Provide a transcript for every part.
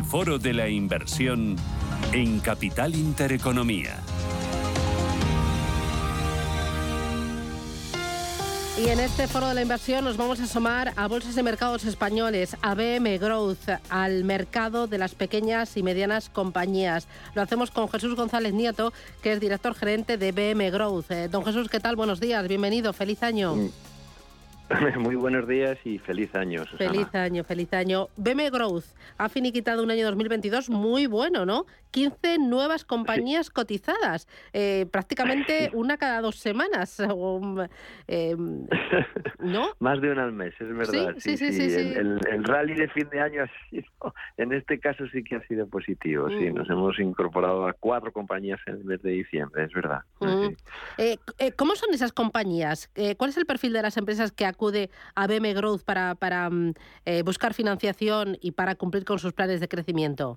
El Foro de la Inversión en Capital Intereconomía. Y en este Foro de la Inversión nos vamos a asomar a bolsas y mercados españoles, a BM Growth, al mercado de las pequeñas y medianas compañías. Lo hacemos con Jesús González Nieto, que es director gerente de BM Growth. Don Jesús, ¿qué tal? Buenos días, bienvenido, feliz año. Muy buenos días y feliz año, Susana. Feliz año. BM Growth ha finiquitado un año 2022 muy bueno, ¿no? 15 nuevas compañías cotizadas, prácticamente una cada 2 semanas. ¿No? Más de una al mes, es verdad. Sí. El rally de fin de año ha sido, en este caso sí que ha sido positivo. Sí, nos hemos incorporado a 4 compañías en el mes de diciembre, es verdad. Sí. ¿Cómo son esas compañías? ¿Cuál es el perfil de las empresas que acude a BM Growth para buscar financiación y para cumplir con sus planes de crecimiento?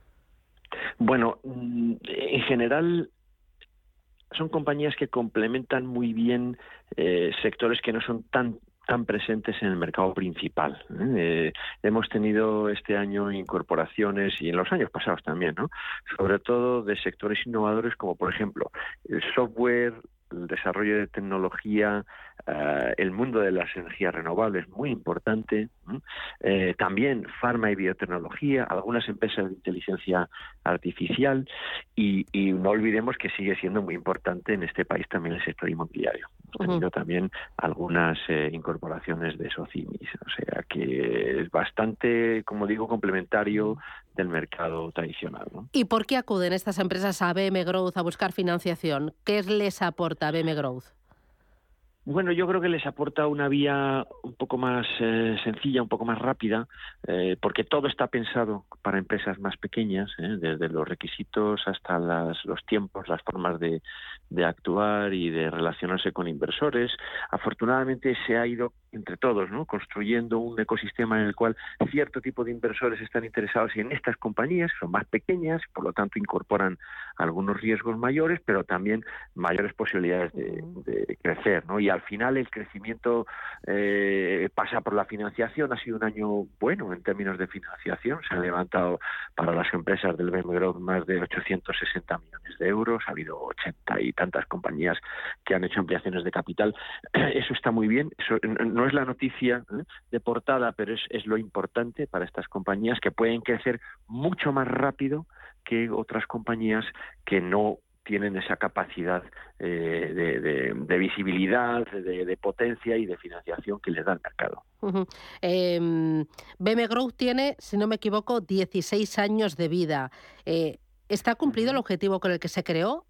Bueno, en general son compañías que complementan muy bien sectores que no son tan presentes en el mercado principal. Hemos tenido este año incorporaciones, y en los años pasados también, ¿no? Sobre todo de sectores innovadores como, por ejemplo, el software, el desarrollo de tecnología, el mundo de las energías renovables, muy importante. También farma y biotecnología, algunas empresas de inteligencia artificial y no olvidemos que sigue siendo muy importante en este país también el sector inmobiliario. Hemos tenido también algunas incorporaciones de Socimis, o sea que es bastante, como digo, complementario del mercado tradicional, ¿no? ¿Y por qué acuden estas empresas a BM Growth a buscar financiación? ¿Qué les aporta BM Growth? Bueno, yo creo que les aporta una vía un poco más sencilla, un poco más rápida, porque todo está pensado para empresas más pequeñas, desde los requisitos hasta los tiempos, las formas de actuar y de relacionarse con inversores. Afortunadamente se ha ido entre todos, ¿no?, construyendo un ecosistema en el cual cierto tipo de inversores están interesados en estas compañías, son más pequeñas, por lo tanto incorporan algunos riesgos mayores, pero también mayores posibilidades de crecer, ¿no? Y al final el crecimiento pasa por la financiación. Ha sido un año bueno en términos de financiación. Se han levantado para las empresas del BM Growth más de 860 millones de euros. Ha habido 80 y tantas compañías que han hecho ampliaciones de capital. Eso está muy bien. Eso no es la noticia de portada, pero es lo importante para estas compañías, que pueden crecer mucho más rápido que otras compañías que no tienen esa capacidad de visibilidad, de potencia y de financiación que les da el mercado. BM Growth tiene, si no me equivoco, 16 años de vida. ¿Está cumplido el objetivo con el que se creó?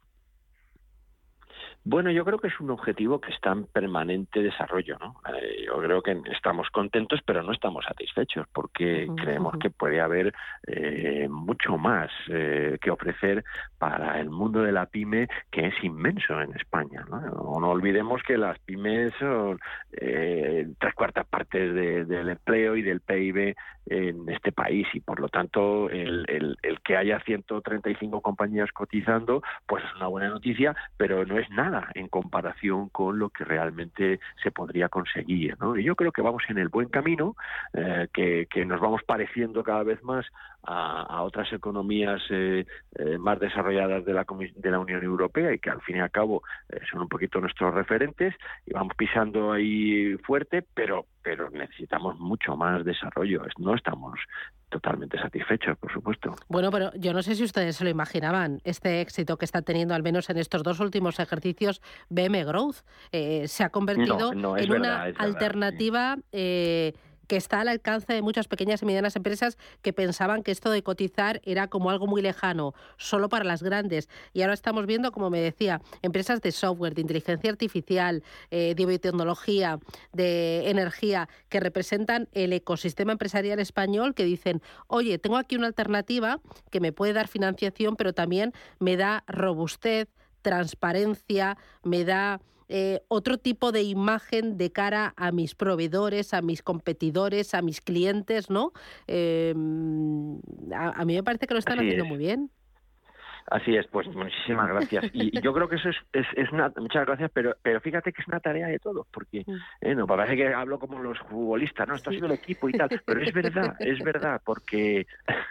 Bueno, yo creo que es un objetivo que está en permanente desarrollo, ¿no? Yo creo que estamos contentos, pero no estamos satisfechos, porque creemos que puede haber mucho más que ofrecer para el mundo de la pyme, que es inmenso en España, ¿no? No olvidemos que las pymes son 3/4 partes del empleo y del PIB en este país, y por lo tanto el que haya 135 compañías cotizando, pues es una buena noticia, pero no es nada en comparación con lo que realmente se podría conseguir, ¿no? Y yo creo que vamos en el buen camino, que nos vamos pareciendo cada vez más a otras economías más desarrolladas de la Unión Europea, y que al fin y al cabo son un poquito nuestros referentes, y vamos pisando ahí fuerte, pero necesitamos mucho más desarrollo. No estamos totalmente satisfechos, por supuesto. Bueno, pero yo no sé si ustedes se lo imaginaban, este éxito que está teniendo, al menos en estos 2 últimos ejercicios, BM Growth. Se ha convertido en una alternativa que está al alcance de muchas pequeñas y medianas empresas que pensaban que esto de cotizar era como algo muy lejano, solo para las grandes. Y ahora estamos viendo, como me decía, empresas de software, de inteligencia artificial, de biotecnología, de energía, que representan el ecosistema empresarial español, que dicen, oye, tengo aquí una alternativa que me puede dar financiación, pero también me da robustez, transparencia, me da otro tipo de imagen de cara a mis proveedores, a mis competidores, a mis clientes, ¿no? A mí me parece que lo están haciendo muy bien. Así es, pues muchísimas gracias. Y yo creo que eso es muchas gracias, pero fíjate que es una tarea de todos, porque no parece que hablo como los futbolistas, ¿no? Esto ha sido el equipo y tal, pero es verdad, porque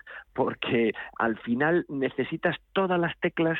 al final necesitas todas las teclas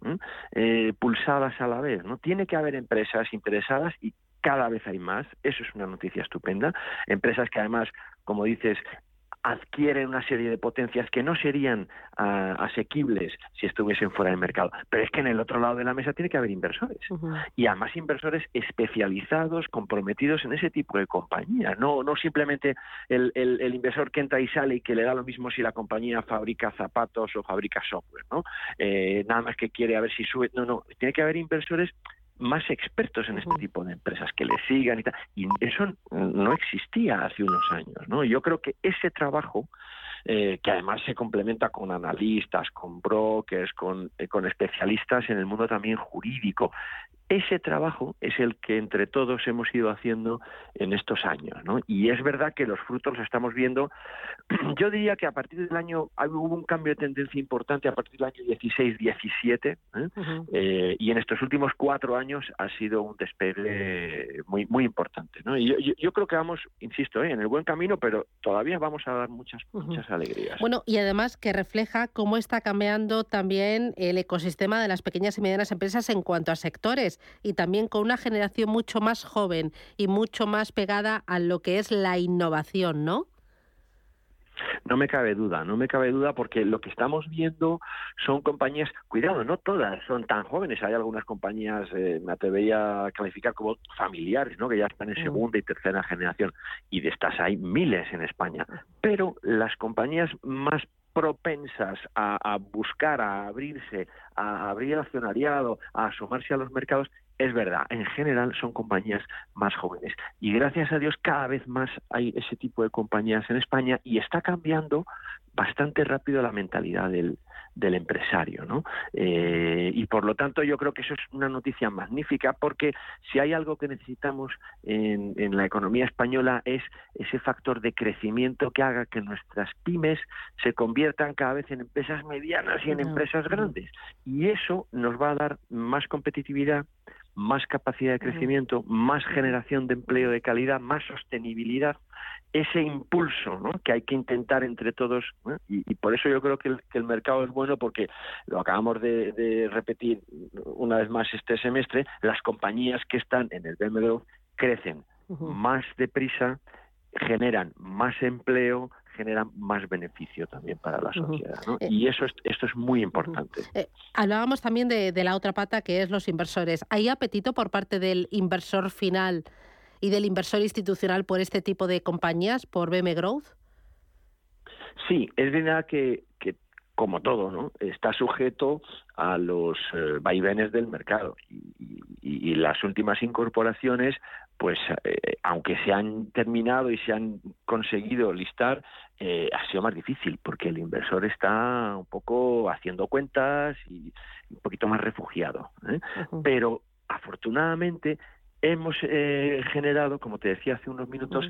pulsadas a la vez, ¿no? Tiene que haber empresas interesadas y cada vez hay más, eso es una noticia estupenda, empresas que además, como dices, adquieren una serie de potencias que no serían asequibles si estuviesen fuera del mercado. Pero es que en el otro lado de la mesa tiene que haber inversores. Y además inversores especializados, comprometidos en ese tipo de compañía. No simplemente el inversor que entra y sale y que le da lo mismo si la compañía fabrica zapatos o fabrica software, ¿no? Nada más que quiere a ver si sube. No. Tiene que haber inversores más expertos en este tipo de empresas que le sigan y tal, y eso no existía hace unos años, ¿no? Yo creo que ese trabajo, que además se complementa con analistas, con brokers, con especialistas en el mundo también jurídico, ese trabajo es el que entre todos hemos ido haciendo en estos años, ¿no? Y es verdad que los frutos los estamos viendo. Yo diría que a partir del año hubo un cambio de tendencia importante a partir del año 16-17, y en estos últimos 4 años ha sido un despegue muy muy importante, ¿no? Y yo creo que vamos, insisto, en el buen camino, pero todavía vamos a dar muchas alegrías. Bueno, y además que refleja cómo está cambiando también el ecosistema de las pequeñas y medianas empresas en cuanto a sectores, y también con una generación mucho más joven y mucho más pegada a lo que es la innovación, ¿no? No me cabe duda, porque lo que estamos viendo son compañías, cuidado, no todas son tan jóvenes, hay algunas compañías, me atrevería a calificar como familiares, ¿no? Que ya están en segunda y tercera generación, y de estas hay miles en España, pero las compañías más propensas a buscar, a abrirse, a abrir el accionariado, a asomarse a los mercados, es verdad, en general son compañías más jóvenes. Y gracias a Dios cada vez más hay ese tipo de compañías en España y está cambiando bastante rápido la mentalidad del empresario, ¿no? Y por lo tanto yo creo que eso es una noticia magnífica, porque si hay algo que necesitamos en la economía española es ese factor de crecimiento que haga que nuestras pymes se conviertan cada vez en empresas medianas y en empresas grandes. Y eso nos va a dar más competitividad, más capacidad de crecimiento, más generación de empleo de calidad, más sostenibilidad, ese impulso, ¿no?, que hay que intentar entre todos, ¿no? Y por eso yo creo que el mercado es bueno, porque lo acabamos de repetir una vez más este semestre, las compañías que están en el BM Growth crecen más deprisa, generan más empleo, generan más beneficio también para la sociedad, ¿no? Y esto es muy importante. Hablábamos también de la otra pata, que es los inversores. ¿Hay apetito por parte del inversor final y del inversor institucional por este tipo de compañías, por BM Growth? Sí, es verdad que como todo, ¿no?, está sujeto a los vaivenes del mercado y las últimas incorporaciones, pues aunque se han terminado y se han conseguido listar, ha sido más difícil porque el inversor está un poco haciendo cuentas y un poquito más refugiado, ¿eh? Pero afortunadamente hemos generado, como te decía hace unos minutos,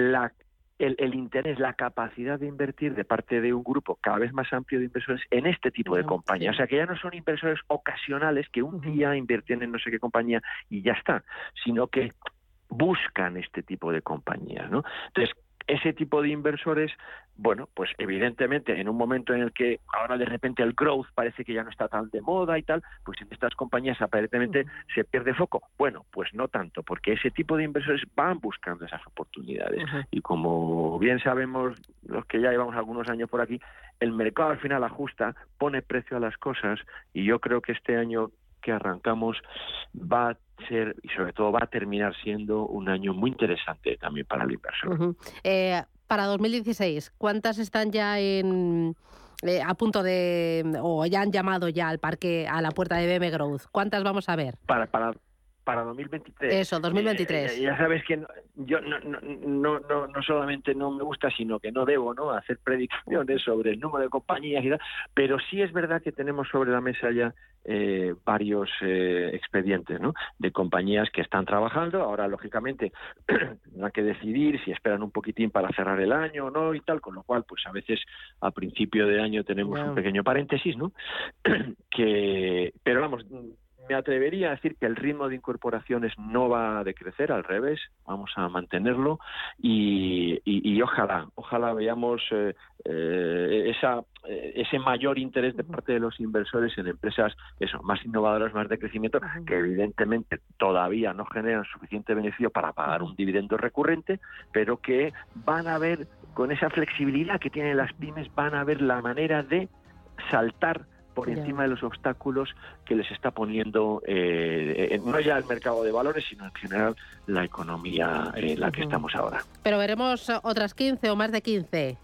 el interés, la capacidad de invertir de parte de un grupo cada vez más amplio de inversores en este tipo de compañías. O sea, que ya no son inversores ocasionales que un día invierten en no sé qué compañía y ya está, sino que buscan este tipo de compañías, ¿no? Entonces, ese tipo de inversores, bueno, pues evidentemente en un momento en el que ahora de repente el growth parece que ya no está tan de moda y tal, pues en estas compañías aparentemente se pierde foco. Bueno, pues no tanto, porque ese tipo de inversores van buscando esas oportunidades. Y como bien sabemos los que ya llevamos algunos años por aquí, el mercado al final ajusta, pone precio a las cosas, y yo creo que este año que arrancamos va a ser, y sobre todo va a terminar siendo, un año muy interesante también para el inversor. Para 2016, ¿cuántas están ya a punto de, o ya han llamado ya al parque, a la puerta de BM Growth? ¿Cuántas vamos a ver? para 2023. Eso, 2023. Ya sabes que yo no solamente no me gusta, sino que no debo, ¿no?, hacer predicciones sobre el número de compañías y tal, pero sí es verdad que tenemos sobre la mesa ya varios expedientes, ¿no?, de compañías que están trabajando. Ahora, lógicamente, tendrán que decidir si esperan un poquitín para cerrar el año o no y tal, con lo cual, pues a veces a principio de año tenemos un pequeño paréntesis, ¿no? Pero vamos, me atrevería a decir que el ritmo de incorporaciones no va a decrecer, al revés, vamos a mantenerlo y ojalá veamos ese mayor interés de parte de los inversores en empresas más innovadoras, más de crecimiento, que evidentemente todavía no generan suficiente beneficio para pagar un dividendo recurrente, pero que van a ver, con esa flexibilidad que tienen las pymes, van a ver la manera de saltar por encima de los obstáculos que les está poniendo no ya el mercado de valores, sino en general la economía en la que estamos ahora. Pero veremos otras 15 o más de 15.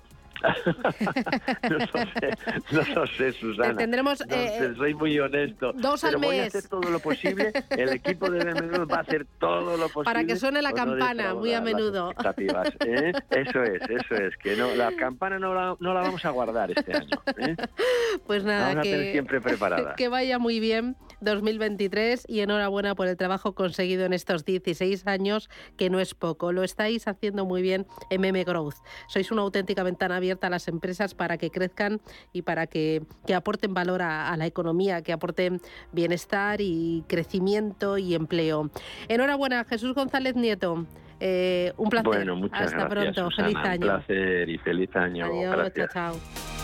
No lo sé, Susana. Tendremos, soy muy honesto. 2 al mes. Voy a hacer todo lo posible. El equipo de BMW va a hacer todo lo posible para que suene la campana muy a menudo. Eso es. Que no, la campana no la vamos a guardar este año. Pues nada, vamos a tener siempre preparada. Que vaya muy bien 2023 y enhorabuena por el trabajo conseguido en estos 16 años, que no es poco. Lo estáis haciendo muy bien en MM Growth. Sois una auténtica ventana abierta a las empresas para que crezcan y para que aporten valor a la economía, que aporten bienestar y crecimiento y empleo. Enhorabuena, Jesús González Nieto. Un placer. Bueno, muchas Hasta gracias, pronto. Susana. Feliz año. Un placer y feliz año. Adiós, gracias. chao.